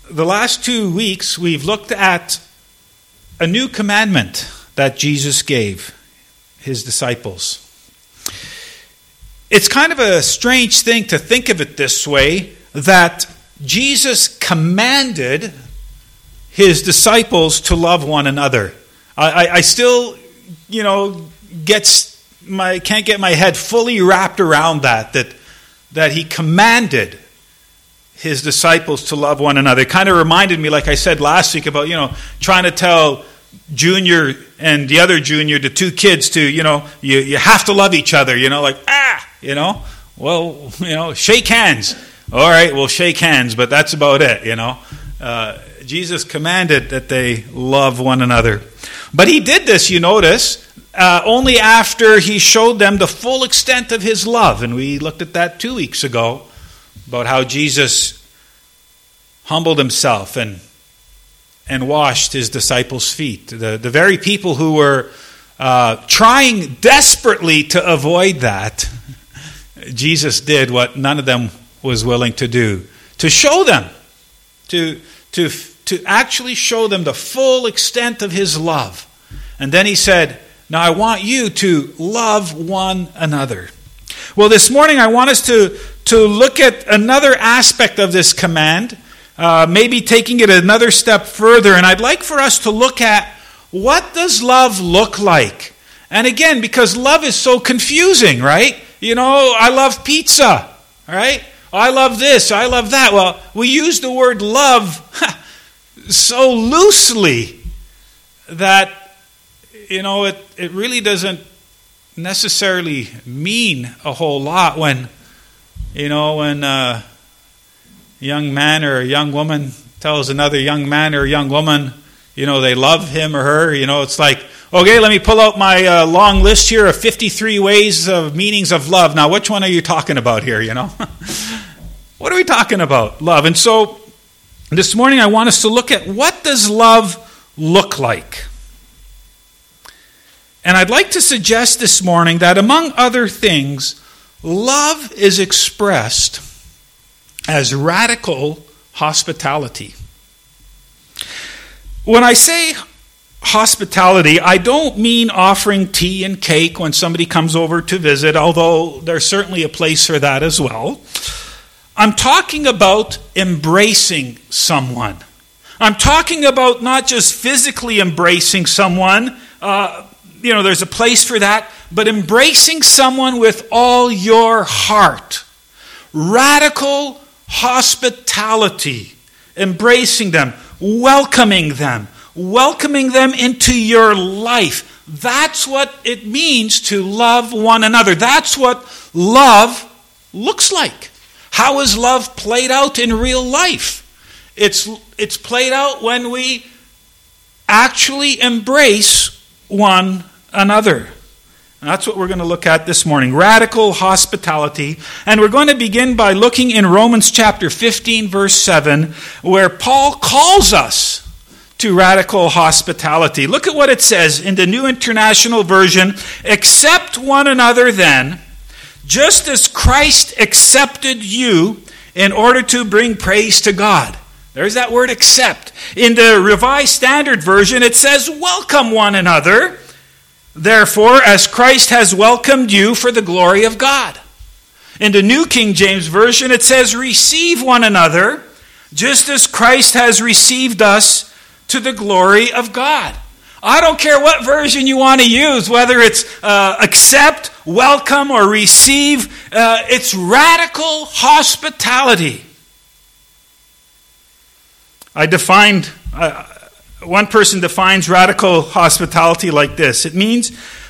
the last 2 weeks, we've looked at a new commandment that Jesus gave his disciples. It's kind of a strange thing to think of it this way, that Jesus commanded his disciples to love one another. I still, can't get my head fully wrapped around that he commanded his disciples to love one another. It kind of reminded me, like I said last week, about, trying to tell Junior and the other Junior, the two kids, to, you have to love each other, shake hands. All right, we'll shake hands, but that's about it, Jesus commanded that they love one another. But he did this, you notice, only after he showed them the full extent of his love. And we looked at that 2 weeks ago, about how Jesus humbled himself and washed his disciples' feet. The very people who were trying desperately to avoid that, Jesus did what none of them was willing to do, to show them, to actually show them the full extent of his love. And then he said, now I want you to love one another. Well, this morning I want us to look at another aspect of this command, maybe taking it another step further. And I'd like for us to look at, what does love look like? And again, because love is so confusing, right? I love pizza, right? I love this, I love that. Well, we use the word love so loosely that, it really doesn't necessarily mean a whole lot when a young man or a young woman tells another young man or a young woman, they love him or her. It's like, okay, let me pull out my long list here of 53 ways of meanings of love. Now, which one are you talking about here, What are we talking about? Love. And so, this morning I want us to look at, what does love look like? And I'd like to suggest this morning that, among other things, love is expressed as radical hospitality. When I say hospitality, I don't mean offering tea and cake when somebody comes over to visit, although there's certainly a place for that as well. I'm talking about embracing someone. I'm talking about not just physically embracing someone, there's a place for that, but embracing someone with all your heart. Radical hospitality. Embracing them, welcoming them into your life. That's what it means to love one another. That's what love looks like. How is love played out in real life? It's played out when we actually embrace one another. And that's what we're going to look at this morning. Radical hospitality. And we're going to begin by looking in Romans chapter 15, verse 7, where Paul calls us to radical hospitality. Look at what it says in the New International Version. Accept one another then, just as Christ accepted you in order to bring praise to God. There's that word accept. In the Revised Standard Version, it says welcome one another, therefore, as Christ has welcomed you for the glory of God. In the New King James Version, it says receive one another, just as Christ has received us to the glory of God. I don't care what version you want to use, whether it's accept, welcome, or receive. It's radical hospitality. One person defines radical hospitality like this. It means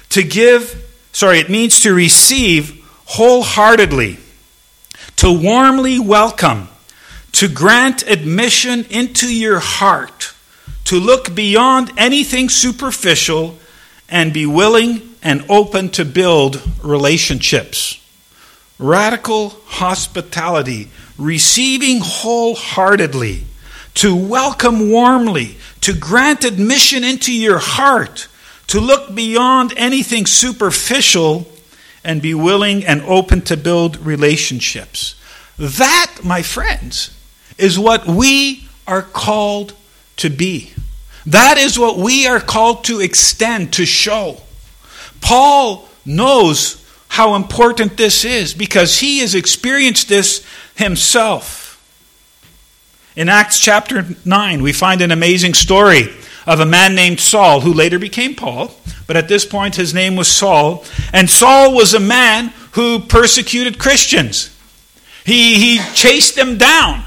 to receive wholeheartedly, to warmly welcome, to grant admission into your heart, to look beyond anything superficial and be willing and open to build relationships. Radical hospitality, receiving wholeheartedly, to welcome warmly, to grant admission into your heart, to look beyond anything superficial and be willing and open to build relationships. That, my friends, is what we are called to be. That is what we are called to extend, to show. Paul knows how important this is because he has experienced this himself. In Acts chapter 9, we find an amazing story of a man named Saul who later became Paul, but at this point his name was Saul. And Saul was a man who persecuted Christians. He chased them down.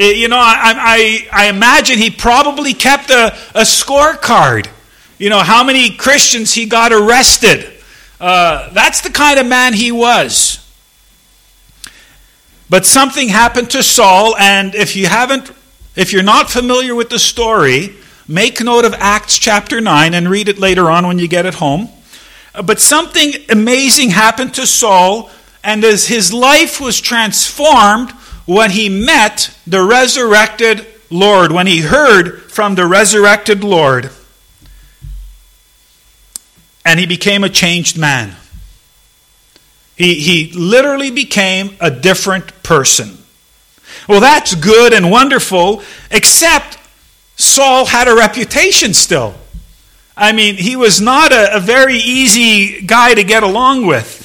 I imagine he probably kept a scorecard. How many Christians he got arrested. That's the kind of man he was. But something happened to Saul, and if you're not familiar with the story, make note of Acts chapter 9 and read it later on when you get it home. But something amazing happened to Saul, and as his life was transformed when he met the resurrected Lord, when he heard from the resurrected Lord, and he became a changed man. He literally became a different person. Well, that's good and wonderful, except Saul had a reputation still. I mean, he was not a very easy guy to get along with.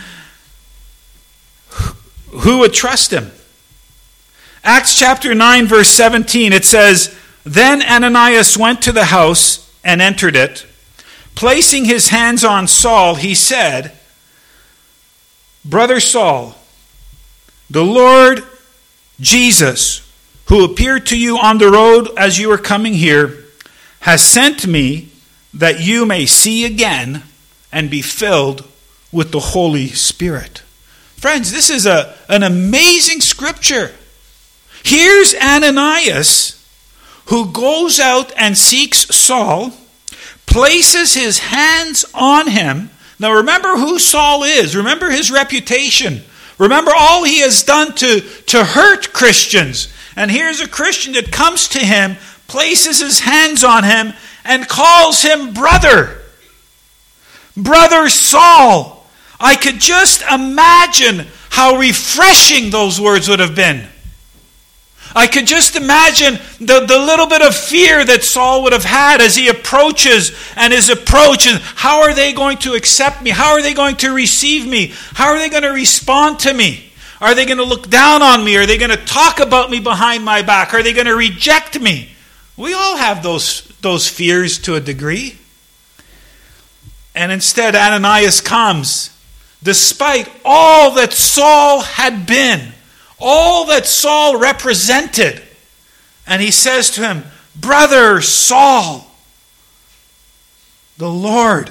Who would trust him? Acts chapter 9, verse 17, it says, "Then Ananias went to the house and entered it. Placing his hands on Saul, he said, 'Brother Saul, the Lord Jesus, who appeared to you on the road as you were coming here, has sent me that you may see again and be filled with the Holy Spirit.'" Friends, this is an amazing scripture. Here's Ananias who goes out and seeks Saul, places his hands on him. Now remember who Saul is. Remember his reputation. Remember all he has done to hurt Christians. And here's a Christian that comes to him, places his hands on him, and calls him brother. Brother Saul. I could just imagine how refreshing those words would have been. I could just imagine the little bit of fear that Saul would have had as he approaches and his approach. And how are they going to accept me? How are they going to receive me? How are they going to respond to me? Are they going to look down on me? Are they going to talk about me behind my back? Are they going to reject me? We all have those fears to a degree. And instead Ananias comes, despite all that Saul had been, all that Saul represented. And he says to him, "Brother Saul, the Lord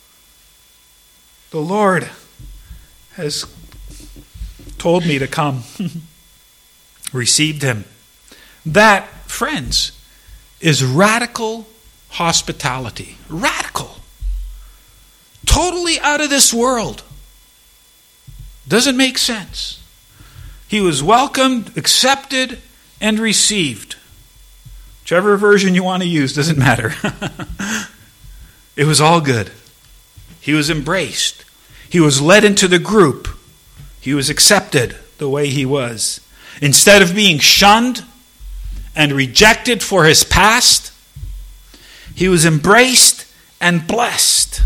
has told me to come." Received him. That, friends, is radical hospitality. Radical. Totally out of this world. Doesn't make sense. He was welcomed, accepted, and received. Whichever version you want to use, doesn't matter. It was all good. He was embraced. He was led into the group. He was accepted the way he was. Instead of being shunned and rejected for his past, he was embraced and blessed.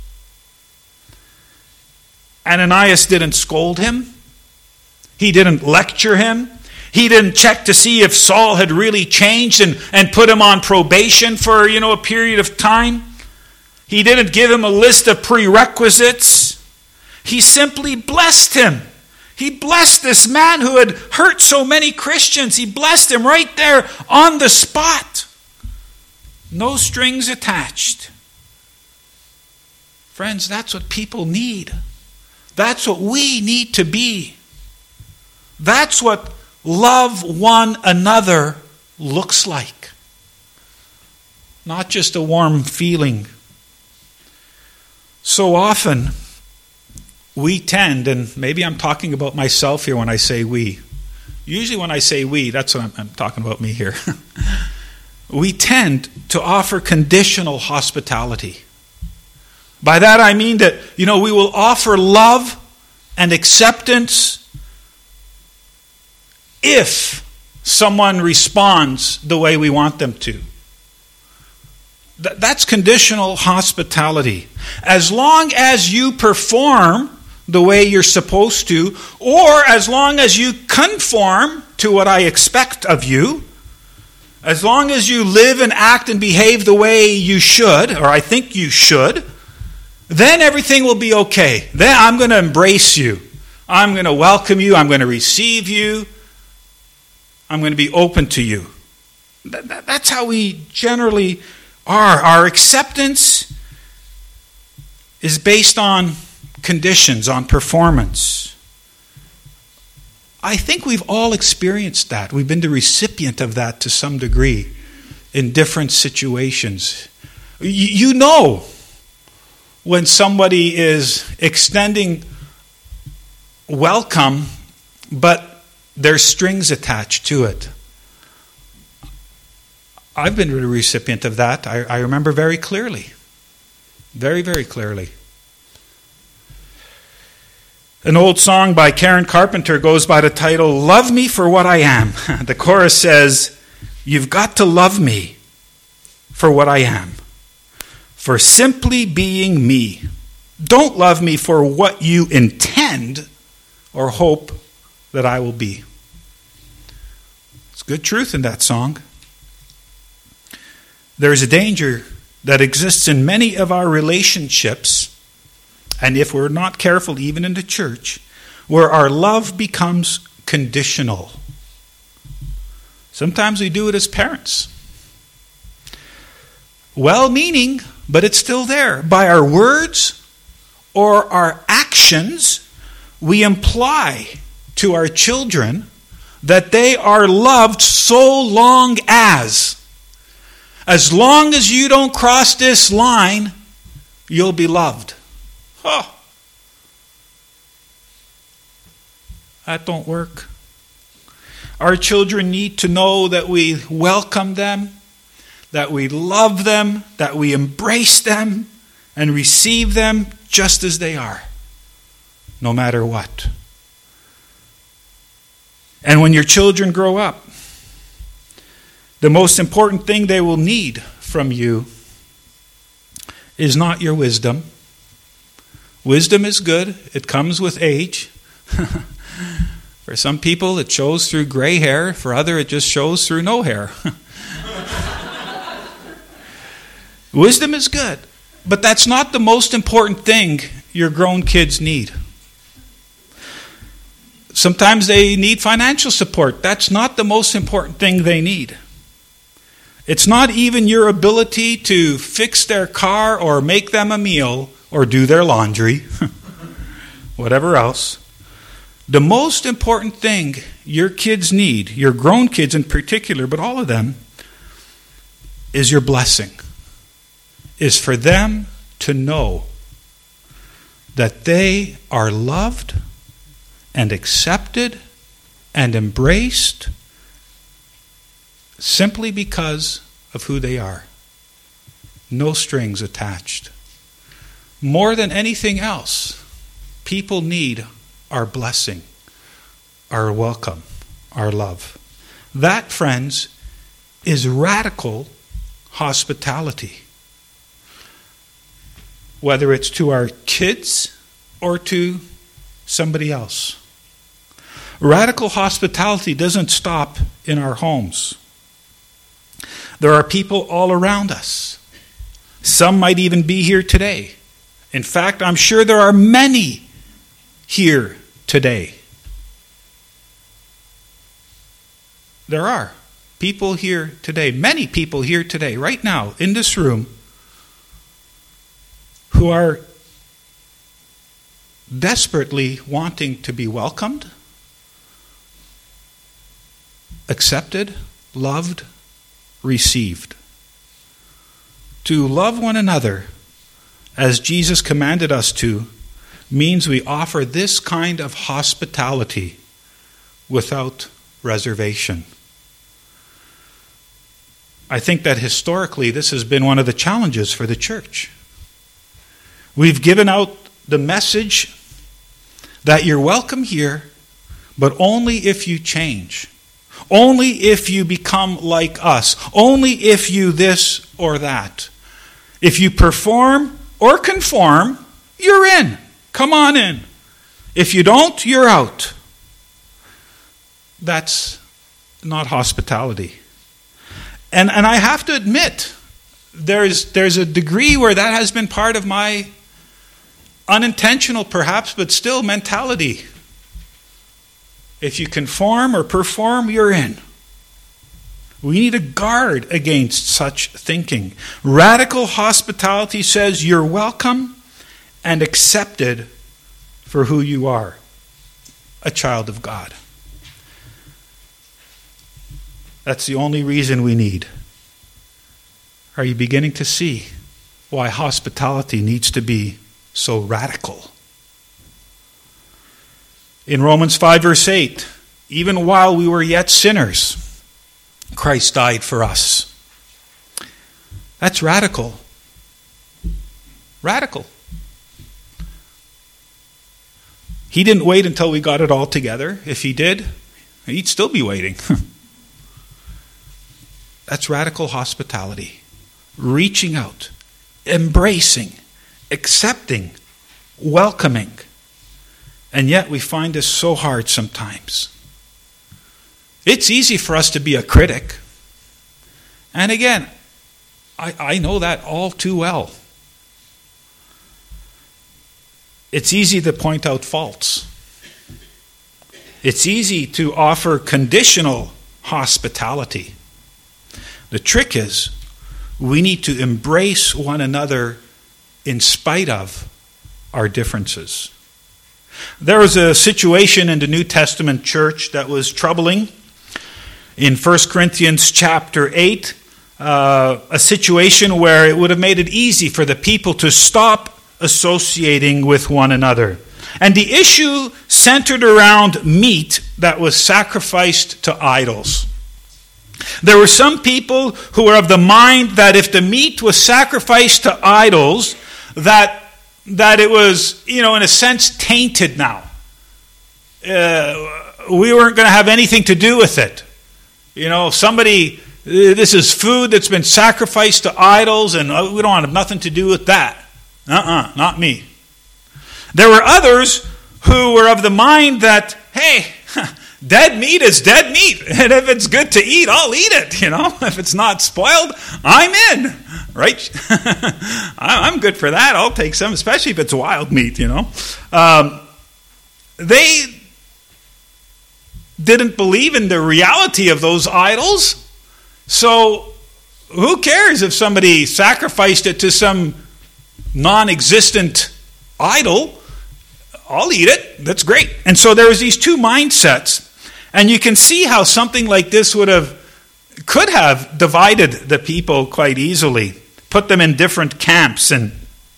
Ananias didn't scold him. He didn't lecture him. He didn't check to see if Saul had really changed and put him on probation for, a period of time. He didn't give him a list of prerequisites. He simply blessed him. He blessed this man who had hurt so many Christians. He blessed him right there on the spot. No strings attached. Friends, that's what people need. That's what we need to be. That's what love one another looks like. Not just a warm feeling. So often, we tend, and maybe I'm talking about myself here when I say we. Usually when I say we, that's what I'm talking about me here. We tend to offer conditional hospitality. By that I mean that, we will offer love and acceptance if someone responds the way we want them to. That's conditional hospitality. As long as you perform the way you're supposed to, or as long as you conform to what I expect of you, as long as you live and act and behave the way you should, or I think you should, then everything will be okay. Then I'm going to embrace you. I'm going to welcome you. I'm going to receive you. I'm going to be open to you. That's how we generally are. Our acceptance is based on conditions, on performance. I think we've all experienced that. We've been the recipient of that to some degree in different situations. You know when somebody is extending welcome, but there's strings attached to it. I've been the recipient of that. I remember very clearly. Very, very clearly. An old song by Karen Carpenter goes by the title, "Love Me for What I Am." The chorus says, "You've got to love me for what I am, for simply being me. Don't love me for what you intend or hope that I will be." There's good truth in that song. There is a danger that exists in many of our relationships, and if we're not careful, even in the church, where our love becomes conditional. Sometimes we do it as parents. Well-meaning, but it's still there. By our words or our actions, we imply to our children that they are loved so long as you don't cross this line, you'll be loved. Oh, that don't work. Our children need to know that we welcome them, that we love them, that we embrace them and receive them just as they are, no matter what. And when your children grow up, the most important thing they will need from you is not your wisdom. Wisdom is good. It comes with age. For some people, it shows through gray hair. For others, it just shows through no hair. Wisdom is good. But that's not the most important thing your grown kids need. Sometimes they need financial support. That's not the most important thing they need. It's not even your ability to fix their car or make them a meal or do their laundry, whatever else. The most important thing your kids need, your grown kids in particular, but all of them, is your blessing. Is for them to know that they are loved and accepted and embraced simply because of who they are. No strings attached. More than anything else, people need our blessing, our welcome, our love. That, friends, is radical hospitality. Whether it's to our kids or to somebody else. Radical hospitality doesn't stop in our homes. There are people all around us. Some might even be here today. In fact, I'm sure there are many here today. There are people here today, many people here today, right now, in this room, who are desperately wanting to be welcomed, accepted, loved, received. To love one another as Jesus commanded us to means we offer this kind of hospitality without reservation. I think that historically this has been one of the challenges for the church. We've given out the message that you're welcome here, but only if you change. only if you become like us, only if you this or that. If you perform or conform, you're in. Come on in. If you don't, you're out. That's not hospitality. And I have to admit, there's a degree where that has been part of my unintentional perhaps, but still mentality. If you conform or perform, you're in. We need to guard against such thinking. Radical hospitality says you're welcome and accepted for who you are, a child of God. That's the only reason we need. Are you beginning to see why hospitality needs to be so radical? In Romans 5 verse 8, even while we were yet sinners, Christ died for us. That's radical. Radical. He didn't wait until we got it all together. If he did, he'd still be waiting. That's radical hospitality. Reaching out, embracing, accepting, welcoming. And yet we find this so hard sometimes. It's easy for us to be a critic. And again, I know that all too well. It's easy to point out faults. It's easy to offer conditional hospitality. The trick is, we need to embrace one another in spite of our differences. There was a situation in the New Testament church that was troubling. In 1 Corinthians chapter 8, a situation where it would have made it easy for the people to stop associating with one another. And the issue centered around meat that was sacrificed to idols. There were some people who were of the mind that if the meat was sacrificed to idols, that it was, in a sense, tainted now. We weren't going to have anything to do with it. This is food that's been sacrificed to idols, and we don't have nothing to do with that. Not me. There were others who were of the mind that, hey, dead meat is dead meat, and if it's good to eat, I'll eat it, If it's not spoiled, I'm in, right? I'm good for that. I'll take some, especially if it's wild meat, They didn't believe in the reality of those idols, so who cares if somebody sacrificed it to some non-existent idol? I'll eat it. That's great. And so there was these two mindsets. And you can see how something like this could have divided the people quite easily, put them in different camps. And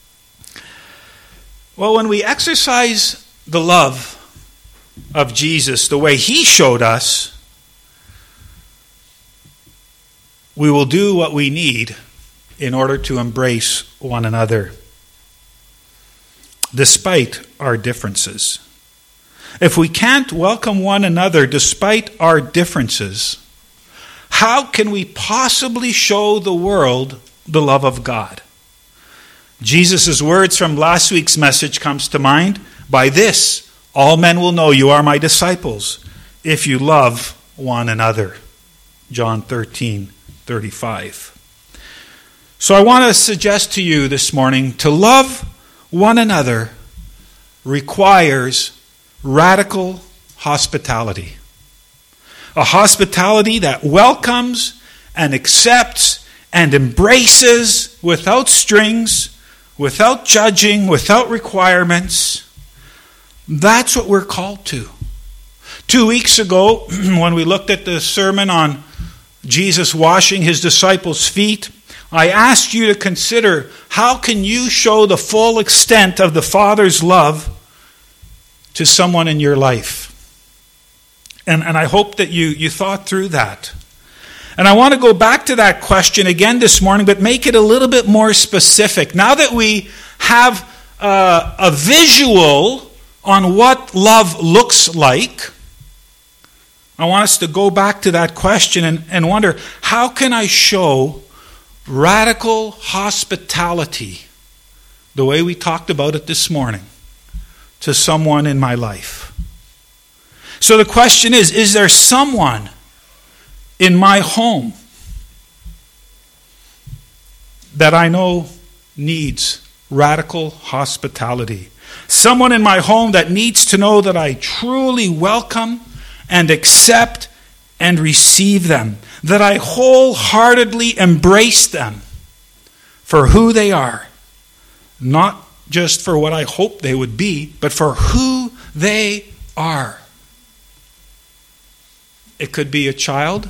when we exercise the love of Jesus the way he showed us, we will do what we need in order to embrace one another, despite our differences. If we can't welcome one another despite our differences, how can we possibly show the world the love of God? Jesus' words from last week's message comes to mind. By this, all men will know you are my disciples, if you love one another. John 13:35. So I want to suggest to you this morning, to love one another requires radical hospitality. A hospitality that welcomes and accepts and embraces without strings, without judging, without requirements. That's what we're called to. 2 weeks ago, when we looked at the sermon on Jesus washing his disciples' feet, I asked you to consider, how can you show the full extent of the Father's love to someone in your life? And I hope that you thought through that. And I want to go back to that question again this morning, but make it a little bit more specific. Now that we have a visual on what love looks like, I want us to go back to that question and wonder, how can I show radical hospitality, the way we talked about it this morning, to someone in my life? So the question is there someone in my home that I know needs radical hospitality? Someone in my home that needs to know that I truly welcome and accept and receive them, that I wholeheartedly embrace them for who they are, not just for what I hope they would be, but for who they are. It could be a child.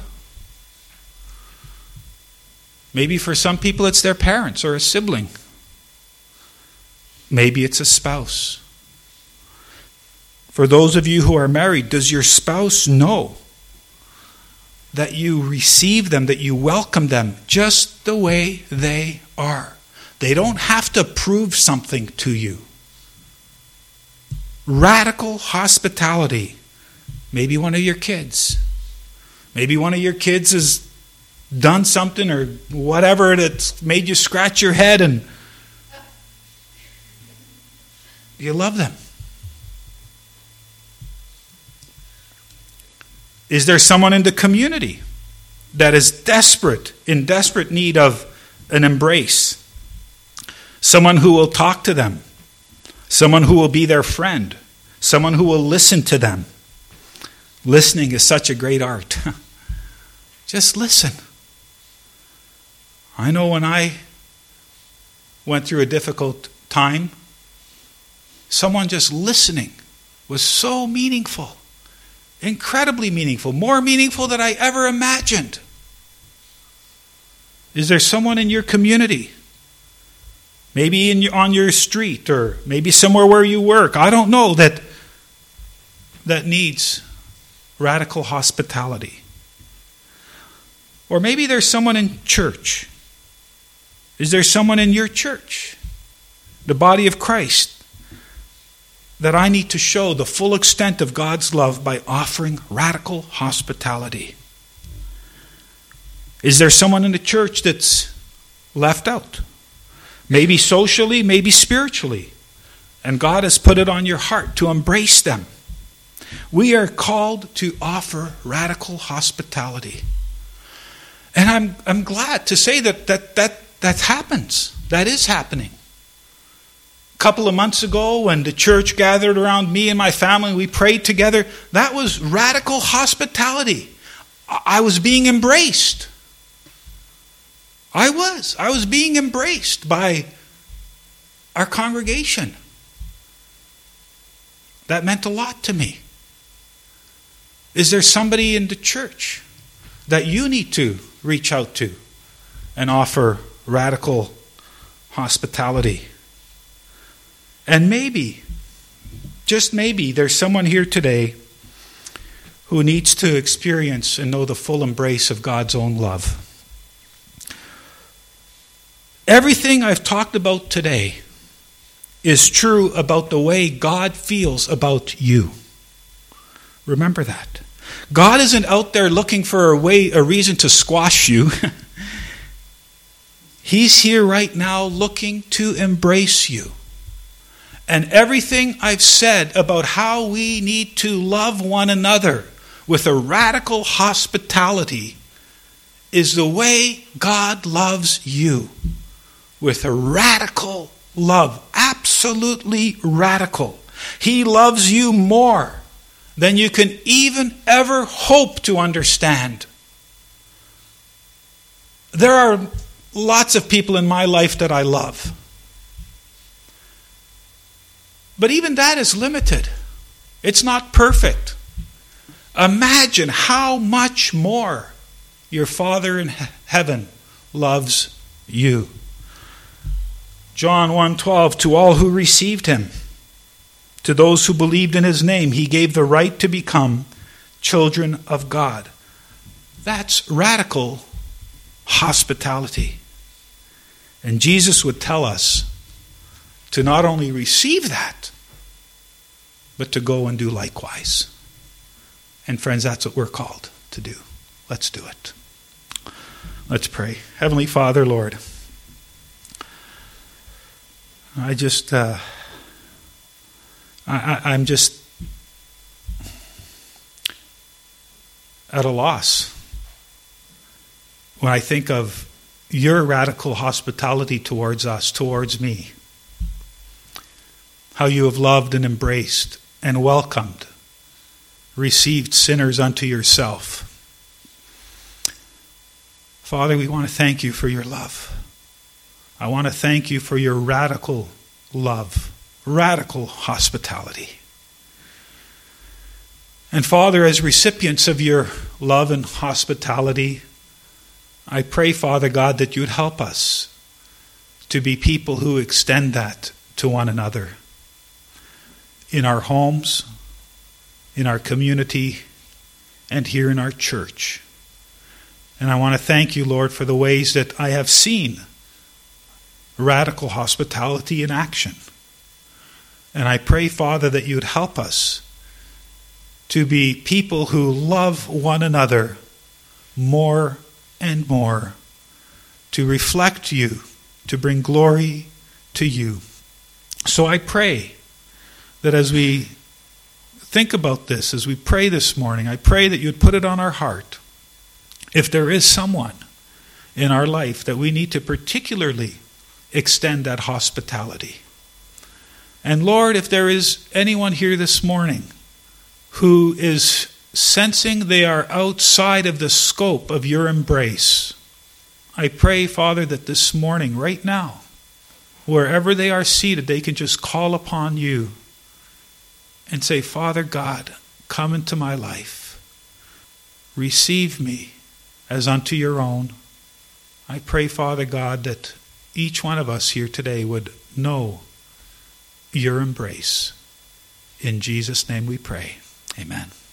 Maybe for some people it's their parents or a sibling. Maybe it's a spouse. For those of you who are married, does your spouse know that you receive them, that you welcome them just the way they are? They don't have to prove something to you. Radical hospitality. Maybe one of your kids. Maybe one of your kids has done something or whatever that's made you scratch your head and you love them. Is there someone in the community that is in desperate need of an embrace? Someone who will talk to them. Someone who will be their friend. Someone who will listen to them. Listening is such a great art. Just listen. I know when I went through a difficult time, someone just listening was so meaningful. Incredibly meaningful. More meaningful than I ever imagined. Is there someone in your community? Maybe on your street or maybe somewhere where you work. I don't know that needs radical hospitality. Or maybe there's someone in church. Is there someone in your church, the body of Christ, that I need to show the full extent of God's love by offering radical hospitality? Is there someone in the church that's left out? Maybe socially, maybe spiritually. And God has put it on your heart to embrace them. We are called to offer radical hospitality. And I'm glad to say that happens. That is happening. A couple of months ago when the church gathered around me and my family, we prayed together. That was radical hospitality. I was being embraced. I was being embraced by our congregation. That meant a lot to me. Is there somebody in the church that you need to reach out to and offer radical hospitality? And maybe, just maybe, there's someone here today who needs to experience and know the full embrace of God's own love. Everything I've talked about today is true about the way God feels about you. Remember that. God isn't out there looking for a reason to squash you. He's here right now looking to embrace you. And everything I've said about how we need to love one another with a radical hospitality is the way God loves you. With a radical love. Absolutely radical. He loves you more than you can even ever hope to understand. There are lots of people in my life that I love. But even that is limited. It's not perfect. Imagine how much more your Father in heaven loves you. John 1:12, to all who received him, to those who believed in his name, he gave the right to become children of God. That's radical hospitality. And Jesus would tell us to not only receive that, but to go and do likewise. And friends, that's what we're called to do. Let's do it. Let's pray. Heavenly Father, Lord, I'm just at a loss when I think of your radical hospitality towards us, towards me. How you have loved and embraced and welcomed, received sinners unto yourself. Father, we want to thank you for your love. I want to thank you for your radical love, radical hospitality. And Father, as recipients of your love and hospitality, I pray, Father God, that you'd help us to be people who extend that to one another. In our homes, in our community, and here in our church. And I want to thank you, Lord, for the ways that I have seen radical hospitality in action. And I pray, Father, that you'd help us to be people who love one another more and more, to reflect you, to bring glory to you. So I pray that as we think about this, as we pray this morning, I pray that you'd put it on our heart. If there is someone in our life that we need to particularly extend that hospitality. And Lord, if there is anyone here this morning who is sensing they are outside of the scope of your embrace, I pray, Father, that this morning, right now, wherever they are seated, they can just call upon you and say, Father God, come into my life. Receive me as unto your own. I pray, Father God, that each one of us here today would know your embrace. In Jesus' name we pray. Amen.